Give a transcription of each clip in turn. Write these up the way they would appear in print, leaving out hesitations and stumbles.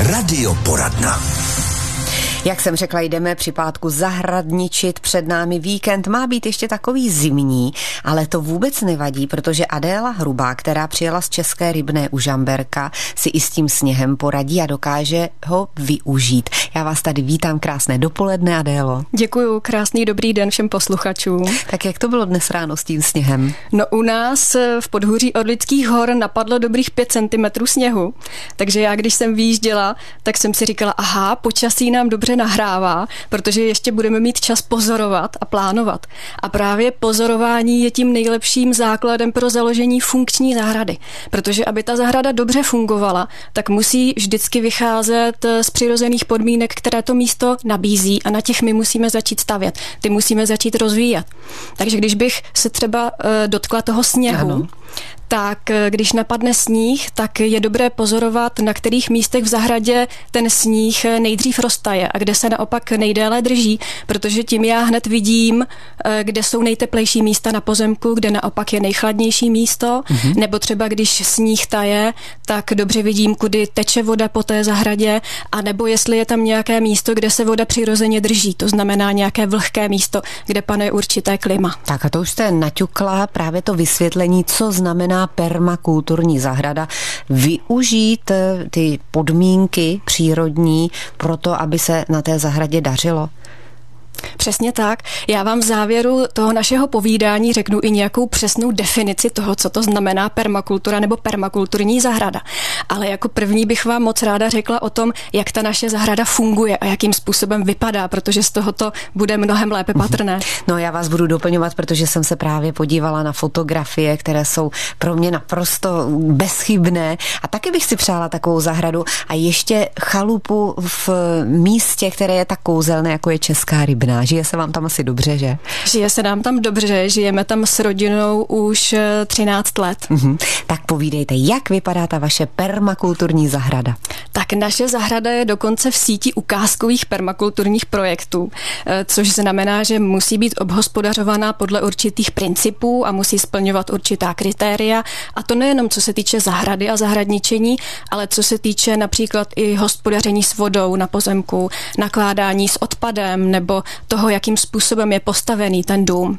Radioporadna. Jak jsem řekla, jdeme při pátku zahradničit, před námi víkend, má být ještě takový zimní, ale to vůbec nevadí, protože Adéla Hrubá, která přijela z České Rybné u Žamberka, si i s tím sněhem poradí a dokáže ho využít. Já vás tady vítám, krásné dopoledne, Adélo. Děkuju, krásný dobrý den všem posluchačům. Tak jak to bylo dnes ráno s tím sněhem? No u nás v podhůří Orlických hor napadlo dobrých 5 cm sněhu, takže já když jsem vyjížděla, tak jsem si říkala, aha, počasí nám dobře nahrává, protože ještě budeme mít čas pozorovat a plánovat. A právě pozorování je tím nejlepším základem pro založení funkční zahrady. Protože aby ta zahrada dobře fungovala, tak musí vždycky vycházet z přirozených podmínek, které to místo nabízí a na těch my musíme začít stavět. Ty musíme začít rozvíjet. Takže když bych se třeba dotkla toho sněhu, ano. Tak když napadne sníh, tak je dobré pozorovat, na kterých místech v zahradě ten sníh nejdřív roztaje a kde se naopak nejdéle drží, protože tím já hned vidím, kde jsou nejteplejší místa na pozemku, kde naopak je nejchladnější místo, nebo třeba když sníh taje, tak dobře vidím, kudy teče voda po té zahradě, a nebo jestli je tam nějaké místo, kde se voda přirozeně drží, to znamená nějaké vlhké místo, kde panuje určité klima. Tak a to už jste naťukla právě to vysvětlení, co znamená permakulturní zahrada, využít ty podmínky přírodní pro to, aby se na té zahradě dařilo. Přesně tak. Já vám v závěru toho našeho povídání řeknu i nějakou přesnou definici toho, co to znamená permakultura nebo permakulturní zahrada. Ale jako první bych vám moc ráda řekla o tom, jak ta naše zahrada funguje a jakým způsobem vypadá, protože z tohoto bude mnohem lépe patrné. No, já vás budu doplňovat, protože jsem se právě podívala na fotografie, které jsou pro mě naprosto bezchybné, a taky bych si přála takovou zahradu a ještě chalupu v místě, které je tak kouzelné, jako je Česká Rybná. Žije se vám tam asi dobře, že? Žije se nám tam dobře, žijeme tam s rodinou už 13 let. Tak povídejte, jak vypadá ta vaše permakulturní zahrada? Tak naše zahrada je dokonce v síti ukázkových permakulturních projektů, což znamená, že musí být obhospodařovaná podle určitých principů a musí splňovat určitá kritéria, a to nejenom co se týče zahrady a zahradničení, ale co se týče například i hospodaření s vodou na pozemku, nakládání s odpadem nebo toho, jakým způsobem je postavený ten dům.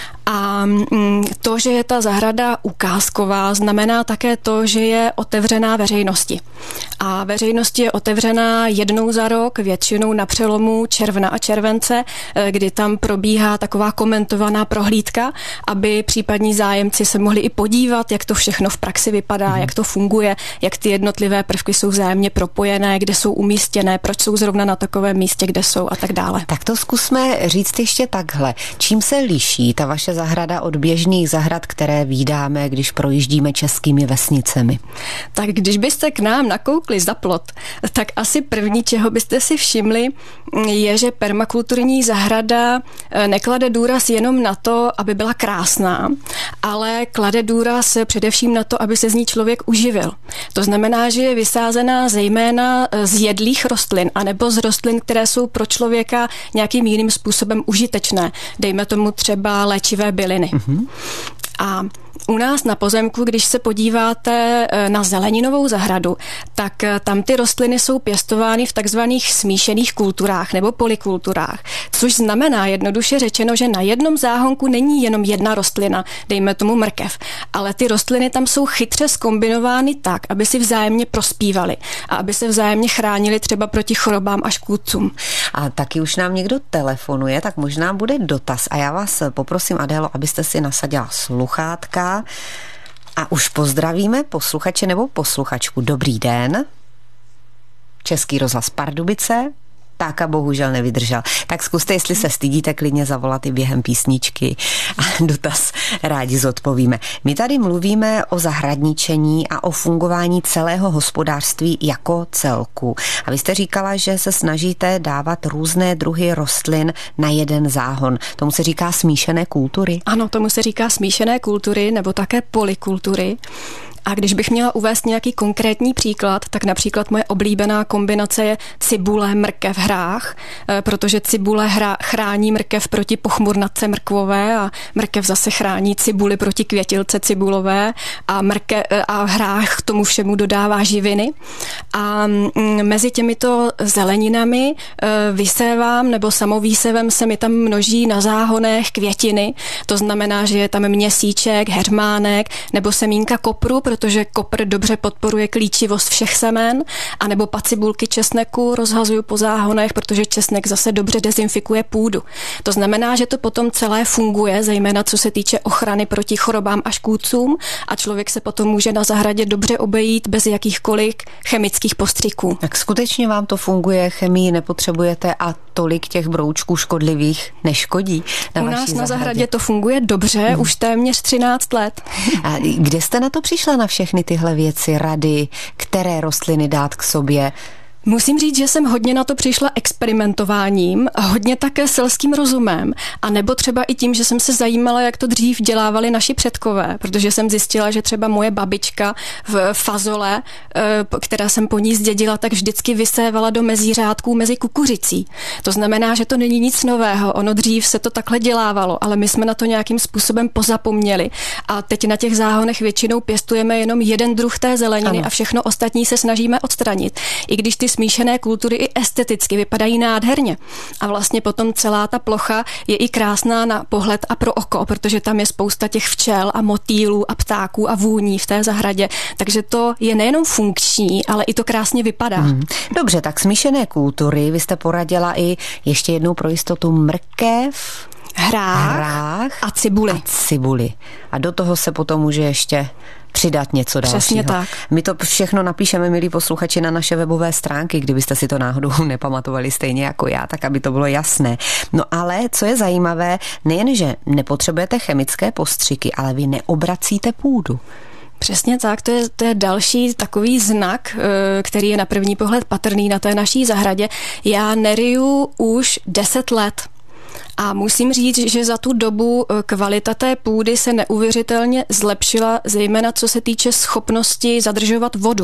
A to, že je ta zahrada ukázková, znamená také to, že je otevřená veřejnosti. A veřejnosti je otevřená jednou za rok, většinou na přelomu června a července, kdy tam probíhá taková komentovaná prohlídka, aby případní zájemci se mohli i podívat, jak to všechno v praxi vypadá, jak to funguje, jak ty jednotlivé prvky jsou vzájemně propojené, kde jsou umístěné, proč jsou zrovna na takovém místě, kde jsou a tak dále. Tak to zkusme říct ještě takhle. Čím se liší ta vaše zahrada od běžných zahrad, které vídáme, když projíždíme českými vesnicemi? Tak když byste k nám nakoukli za plot, tak asi první, čeho byste si všimli, je, že permakulturní zahrada neklade důraz jenom na to, aby byla krásná, ale klade důraz především na to, aby se z ní člověk uživil. To znamená, že je vysázená zejména z jedlých rostlin, anebo z rostlin, které jsou pro člověka nějakým jiným způsobem užitečné. Dejme tomu třeba léčivé byliny. A u nás na pozemku, když se podíváte na zeleninovou zahradu, tak tam ty rostliny jsou pěstovány v takzvaných smíšených kulturách nebo polykulturách, což znamená jednoduše řečeno, že na jednom záhonku není jenom jedna rostlina, dejme tomu mrkev, ale ty rostliny tam jsou chytře zkombinovány tak, aby si vzájemně prospívaly a aby se vzájemně chránili třeba proti chorobám a škůdcům. A taky už nám někdo telefonuje, tak možná bude dotaz a já vás poprosím, Adélo, abyste si nasadila sluchátka. A už pozdravíme posluchače nebo posluchačku. Dobrý den. Český rozhlas Pardubice. Tak a bohužel nevydržel. Tak zkuste, jestli se stydíte, klidně zavolat i během písničky a dotaz rádi zodpovíme. My tady mluvíme o zahradničení a o fungování celého hospodářství jako celku. A vy jste říkala, že se snažíte dávat různé druhy rostlin na jeden záhon. Tomu se říká smíšené kultury? Ano, tomu se říká smíšené kultury nebo také polykultury. A když bych měla uvést nějaký konkrétní příklad, tak například moje oblíbená kombinace je cibule, mrkev, hrách, protože cibule chrání mrkev proti pochmurnatce mrkvové a mrkev zase chrání cibuli proti květilce cibulové a hrách k tomu všemu dodává živiny. A mezi těmito zeleninami vysévám, nebo samovýsevem se mi tam množí na záhonech květiny. To znamená, že je tam měsíček, heřmánek nebo semínka kopru, protože kopr dobře podporuje klíčivost všech semen, anebo pacibulky česneku rozhazuju po záhonech, protože česnek zase dobře dezinfikuje půdu. To znamená, že to potom celé funguje, zejména co se týče ochrany proti chorobám a škůdcům a člověk se potom může na zahradě dobře obejít bez jakýchkoliv chemických postřiků. Tak skutečně vám to funguje, chemii nepotřebujete a tolik těch broučků škodlivých neškodí na vaší zahradě? U nás na zahradě to funguje dobře, už téměř 13 let. A kde jste na to přišla, na všechny tyhle věci, rady, které rostliny dát k sobě? Musím říct, že jsem hodně na to přišla experimentováním a hodně také selským rozumem. A nebo třeba i tím, že jsem se zajímala, jak to dřív dělávali naši předkové, protože jsem zjistila, že třeba moje babička v fazole, která jsem po ní zdědila, tak vždycky vysévala do mezířádků mezi kukuřicí. To znamená, že to není nic nového. Ono dřív se to takhle dělávalo, ale my jsme na to nějakým způsobem pozapomněli. A teď na těch záhonech většinou pěstujeme jenom jeden druh té zeleniny, ano, a všechno ostatní se snažíme odstranit. I když ty smíšené kultury i esteticky vypadají nádherně. A vlastně potom celá ta plocha je i krásná na pohled a pro oko, protože tam je spousta těch včel a motýlů a ptáků a vůní v té zahradě. Takže to je nejenom funkční, ale i to krásně vypadá. Dobře, tak smíšené kultury, vy jste poradila i ještě jednou pro jistotu mrkev, hrách a cibuli. A do toho se potom může ještě přidat něco dalšího. Přesně tak. My to všechno napíšeme, milí posluchači, na naše webové stránky, kdybyste si to náhodou nepamatovali stejně jako já, tak aby to bylo jasné. No ale co je zajímavé, nejen, že nepotřebujete chemické postřiky, ale vy neobracíte půdu. Přesně tak, to je další takový znak, který je na první pohled patrný na té naší zahradě. Já neryju už 10 let. A musím říct, že za tu dobu kvalita té půdy se neuvěřitelně zlepšila, zejména co se týče schopnosti zadržovat vodu.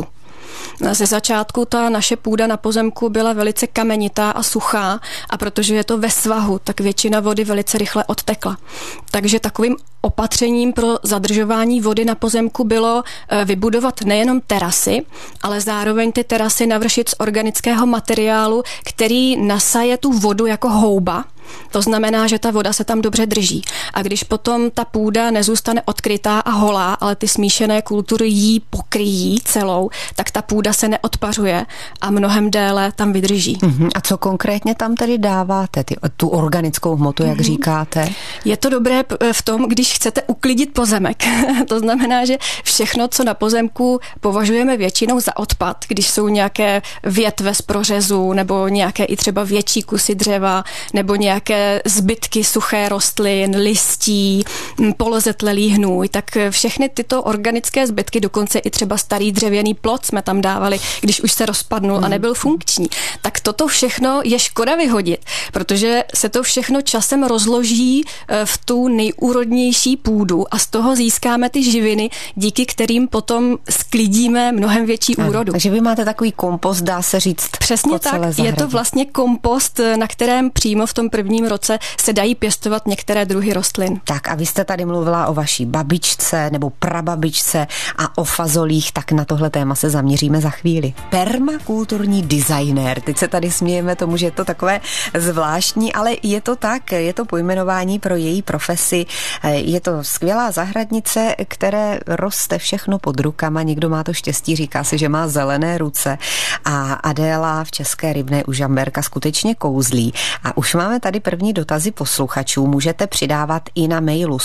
Ze začátku ta naše půda na pozemku byla velice kamenitá a suchá a protože je to ve svahu, tak většina vody velice rychle odtekla. Takže takovým opatřením pro zadržování vody na pozemku bylo vybudovat nejenom terasy, ale zároveň ty terasy navršit z organického materiálu, který nasaje tu vodu jako houba. To znamená, že ta voda se tam dobře drží. A když potom ta půda nezůstane odkrytá a holá, ale ty smíšené kultury jí pokryjí celou, tak ta půda se neodpařuje a mnohem déle tam vydrží. A co konkrétně tam tedy dáváte, tu organickou hmotu, jak říkáte? Je to dobré v tom, když chcete uklidit pozemek. To znamená, že všechno, co na pozemku považujeme většinou za odpad, když jsou nějaké větve z prořezu nebo nějaké i třeba větší kusy dřeva nebo nějaké zbytky suché rostlin, listí, polozetlelý hnůj, tak všechny tyto organické zbytky, dokonce i třeba starý dřevěný plot jsme tam dávali, když už se rozpadnul a nebyl funkční. Tak toto všechno je škoda vyhodit, protože se to všechno časem rozloží v tu nejúrodnější půdu a z toho získáme ty živiny, díky kterým potom sklidíme mnohem větší úrodu. Takže vy máte takový kompost, dá se říct. Přesně tak, je to vlastně kompost, na kterém přímo v tom prvním roce se dají pěstovat některé druhy rostlin. Tak a vy jste tady mluvila o vaší babičce nebo prababičce a o fazolích, tak na tohle téma se zaměříme za chvíli. Permakulturní designér. Teď se tady smějeme tomu, že je to takové zvláštní, ale je to tak, je to pojmenování pro její profesi. Je to skvělá zahradnice, které roste všechno pod rukama. Někdo má to štěstí, říká si, že má zelené ruce a Adéla v České Rybné u Žamberka skutečně kouzlí. A už máme tady první dotazy posluchačů. Můžete přidávat i na mailu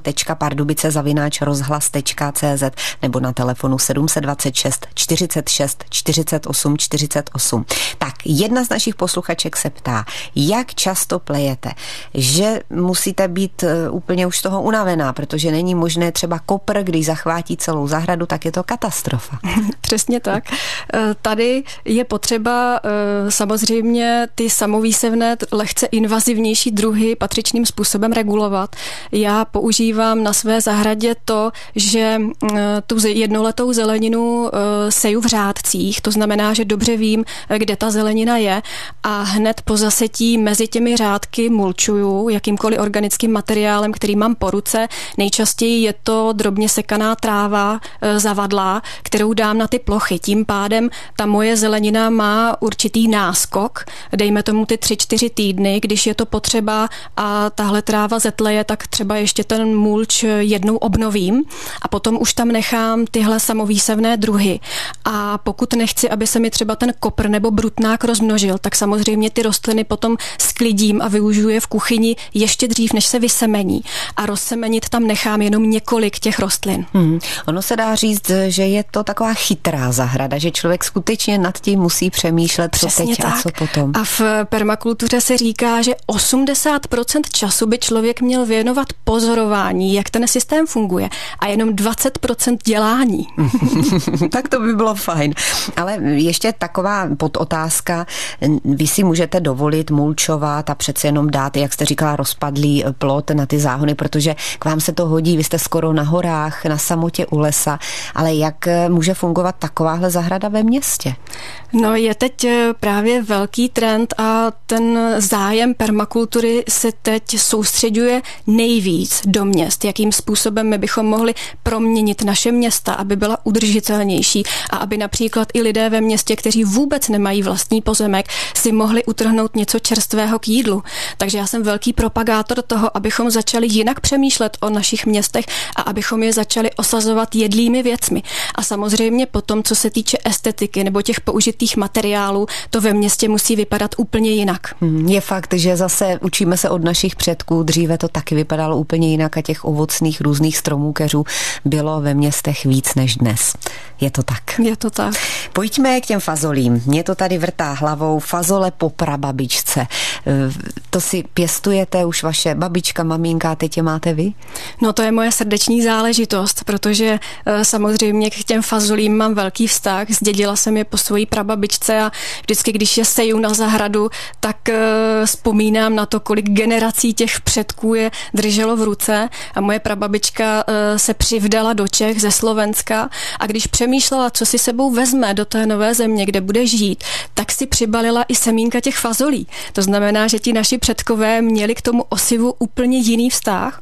studio.pardubice@rozhlas.cz nebo na telefonu 726 46 48 48. Tak, jedna z našich posluchaček se ptá, jak často plejete? Že musíte být úplně už toho unavená, protože není možné třeba kopr, když zachvátí celou zahradu, tak je to katastrofa. Přesně tak. Tady je potřeba samozřejmě ty samovýsevné lehce invazivní invazivnější druhy patřičným způsobem regulovat. Já používám na své zahradě to, že tu jednoletou zeleninu seju v řádcích, to znamená, že dobře vím, kde ta zelenina je a hned po zasetí mezi těmi řádky mulčuju jakýmkoliv organickým materiálem, který mám po ruce. Nejčastěji je to drobně sekaná tráva zavadlá, kterou dám na ty plochy. Tím pádem ta moje zelenina má určitý náskok, dejme tomu ty 3-4 týdny, když je to potřeba a tahle tráva zetleje, tak třeba ještě ten mulč jednou obnovím a potom už tam nechám tyhle samovýsevné druhy. A pokud nechci, aby se mi třeba ten kopr nebo brutnák rozmnožil, tak samozřejmě ty rostliny potom sklidím a využiju je v kuchyni ještě dřív, než se vysemení. A rozsemenit tam nechám jenom několik těch rostlin. Ono se dá říct, že je to taková chytrá zahrada, že člověk skutečně nad tím musí přemýšlet, co teď a co potom. A v permakultuře se říká, že 80% času by člověk měl věnovat pozorování, jak ten systém funguje a jenom 20% dělání. Tak to by bylo fajn. Ale ještě taková podotázka. Vy si můžete dovolit mulčovat a přece jenom dát, jak jste říkala, rozpadlý plot na ty záhony, protože k vám se to hodí, vy jste skoro na horách, na samotě u lesa, ale jak může fungovat takováhle zahrada ve městě? No je teď právě velký trend a ten zájem permakultury se teď soustředuje nejvíc do měst, jakým způsobem my bychom mohli proměnit naše města, aby byla udržitelnější a aby například i lidé ve městě, kteří vůbec nemají vlastní pozemek, si mohli utrhnout něco čerstvého k jídlu. Takže já jsem velký propagátor toho, abychom začali jinak přemýšlet o našich městech a abychom je začali osazovat jedlými věcmi. A samozřejmě potom, co se týče estetiky nebo těch použitých materiálů, to ve městě musí vypadat úplně jinak. Je fakt, že zase učíme se od našich předků, dříve to taky vypadalo úplně jinak a těch ovocných různých stromů, keřů bylo ve městech víc než dnes. Je to tak. Je to tak. Pojďme k těm fazolím. Mě to tady vrtá hlavou. Fazole po prababičce. To si pěstujete už vaše babička, maminka, teď je máte vy? No to je moje srdeční záležitost, protože samozřejmě k těm fazolím mám velký vztah. Zdědila jsem je po svojí prababičce a vždycky, když je seju na zahradu, tak vzpomínám na to, kolik generací těch předků je drželo v ruce a moje prababička se přivdala do Čech ze Slovenska a když přemýšlela, co si sebou vezme do té nové země, kde bude žít, tak si přibalila i semínka těch fazolí. To znamená, že ti naši předkové měli k tomu osivu úplně jiný vztah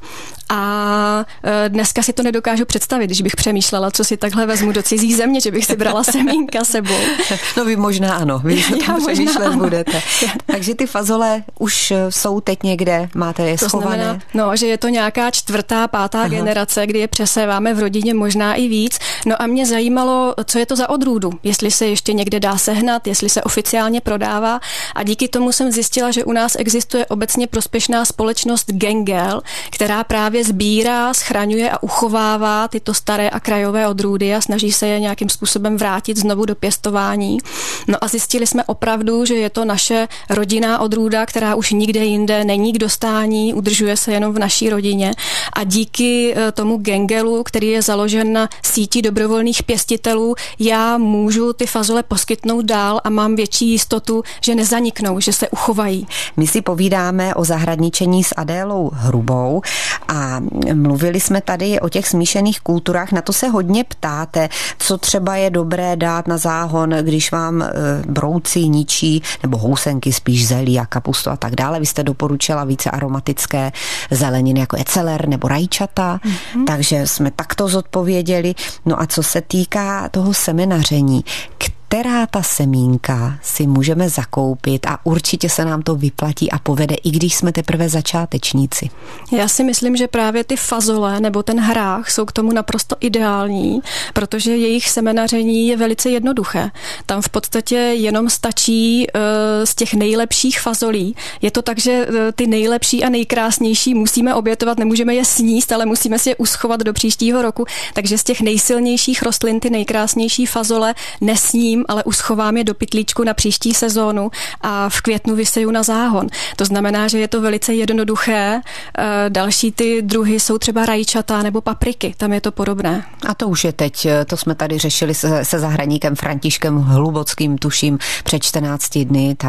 a dneska si to nedokážu představit, když bych přemýšlela, co si takhle vezmu do cizí země, že bych si brala semínka sebou. No vy možná ano, vy o tom přemýšlet budete. Takže ty fazole už jsou teď někde, máte je schované? To znamená, no, že je to nějaká 4., 5. generace, kdy je přeséváme v rodině, možná i víc. No a mě zajímalo, co je to za odrůdu, jestli se ještě někde dá sehnat, jestli se oficiálně prodává a díky tomu jsem zjistila, že u nás existuje obecně prospěšná společnost Gengel, která právě sbírá, schraňuje a uchovává tyto staré a krajové odrůdy a snaží se je nějakým způsobem vrátit znovu do pěstování. No a zjistili jsme opravdu, že je to naše rodinná odrůda, která už nikde jinde není k dostání, udržuje se jenom v naší rodině a díky tomu Gengelu, který je založen na síti dobrovolných pěstitelů, já můžu ty fazole poskytnout dál a mám větší jistotu, že nezaniknou, že se uchovají. My si povídáme o zahradničení s Adélou Hrubou a mluvili jsme tady o těch smíšených kulturách, na to se hodně ptáte, co třeba je dobré dát na záhon, když vám brouci ničí, nebo housenky spíš zelí a kapustu a tak dále. Vy jste doporučila více aromatické zeleniny, jako je celer nebo rajčata, takže jsme takto zodpověděli. No a co se týká toho semenaření, která ta semínka si můžeme zakoupit a určitě se nám to vyplatí a povede, i když jsme teprve začátečníci? Já si myslím, že právě ty fazole nebo ten hrách jsou k tomu naprosto ideální, protože jejich semenaření je velice jednoduché. Tam v podstatě jenom stačí z těch nejlepších fazolí. Je to tak, že ty nejlepší a nejkrásnější musíme obětovat, nemůžeme je sníst, ale musíme si je uschovat do příštího roku, takže z těch nejsilnějších rostlin ty nejkrásnější fazole nesním, ale uschovám je do pytlíčku na příští sezónu a v květnu vyseju na záhon. To znamená, že je to velice jednoduché. Další ty druhy jsou třeba rajčata nebo papriky, tam je to podobné. A to už je teď, to jsme tady řešili se zahradníkem Františkem Hlubockým, tuším, před 14 dny, tam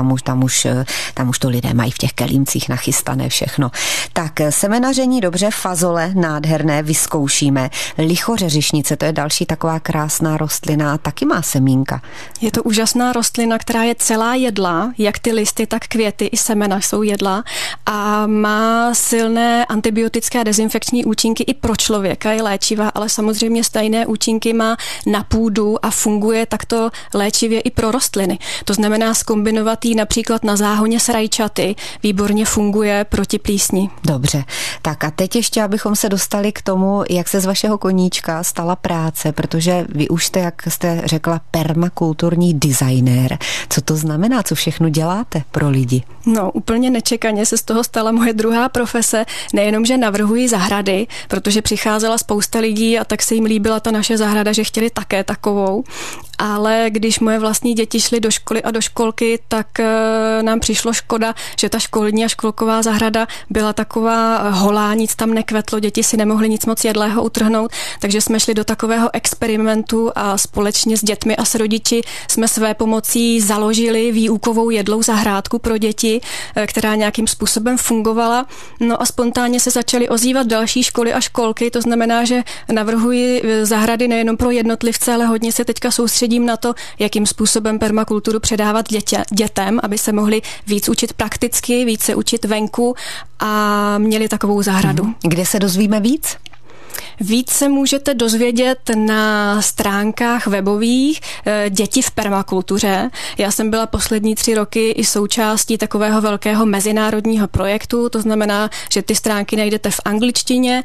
tam už to lidé mají v těch kelímcích nachystané všechno. Tak semenaření dobře, fazole nádherné, vyzkoušíme. Lichořeřišnice, to je další taková krásná rostlina, taky má semínka. Je to úžasná rostlina, která je celá jedlá, jak ty listy, tak květy i semena jsou jedlá a má silné antibiotické a dezinfekční účinky i pro člověka, je léčivá, ale samozřejmě stejné účinky má na půdu a funguje takto léčivě i pro rostliny. To znamená zkombinovat ji například na záhoně s rajčaty, výborně funguje proti plísni. Dobře, tak a teď ještě, abychom se dostali k tomu, jak se z vašeho koníčka stala práce, protože vy už jste, jak jste řekla, permakulturní designér. Co to znamená? Co všechno děláte pro lidi? No, úplně nečekaně se z toho stala moje druhá profese. Nejenom, že navrhuji zahrady, protože přicházela spousta lidí a tak se jim líbila ta naše zahrada, že chtěli také takovou. Ale když moje vlastní děti šly do školy a do školky, tak nám přišlo škoda, že ta školní a školková zahrada byla taková holá, nic tam nekvetlo, děti si nemohly nic moc jedlého utrhnout, takže jsme šli do takového experimentu a společně s dětmi a s rodiči jsme své pomocí založili výukovou jedlou zahrádku pro děti, která nějakým způsobem fungovala. No a spontánně se začaly ozývat další školy a školky, to znamená, že navrhuji zahrady nejenom pro jednotlivce, ale hodně se teďka soustředím na to, jakým způsobem permakulturu předávat dětem, aby se mohli víc učit prakticky, víc se učit venku a měli takovou zahradu. Kde se dozvíme víc? Víc se můžete dozvědět na stránkách webových Děti v permakultuře. Já jsem byla poslední 3 roky i součástí takového velkého mezinárodního projektu, to znamená, že ty stránky najdete v angličtině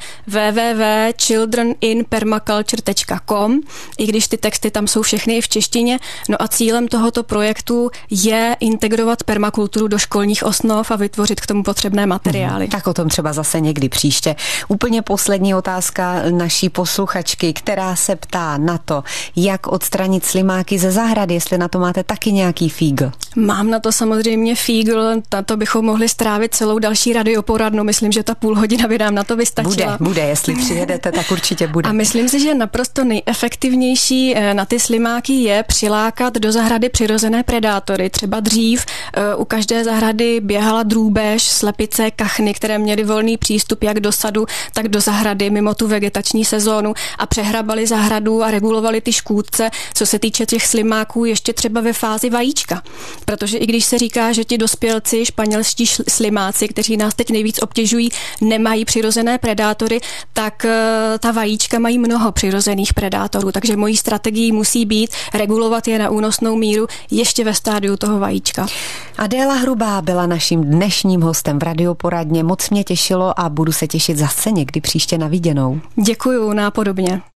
www.childreninpermaculture.com, i když ty texty tam jsou všechny i v češtině. No a cílem tohoto projektu je integrovat permakulturu do školních osnov a vytvořit k tomu potřebné materiály. Tak o tom třeba zase někdy příště. Úplně poslední otázka naší posluchačky, která se ptá na to, jak odstranit slimáky ze zahrady, jestli na to máte taky nějaký fígl. Mám na to samozřejmě fígl, na to bychom mohli strávit celou další radioporadnu. Myslím, že ta půl hodina by nám na to vystačila. Bude, jestli přijedete, tak určitě bude. A myslím si, že naprosto nejefektivnější na ty slimáky je přilákat do zahrady přirozené predátory. Třeba dřív u každé zahrady běhala drůbež, slepice, kachny, které měly volný přístup jak do sadu, tak do zahrady mimo tu vegetační sezónu a přehrabali zahradu a regulovali ty škůdce, co se týče těch slimáků, ještě třeba ve fázi vajíčka. Protože i když se říká, že ti dospělci, španělští slimáci, kteří nás teď nejvíc obtěžují, nemají přirozené predátory, tak ta vajíčka mají mnoho přirozených predátorů. Takže mojí strategií musí být regulovat je na únosnou míru ještě ve stádiu toho vajíčka. Adéla Hrubá byla naším dnešním hostem v Radioporadně. Moc mě těšilo a budu se těšit zase někdy příště na viděnou. Děkuju, nápodobně.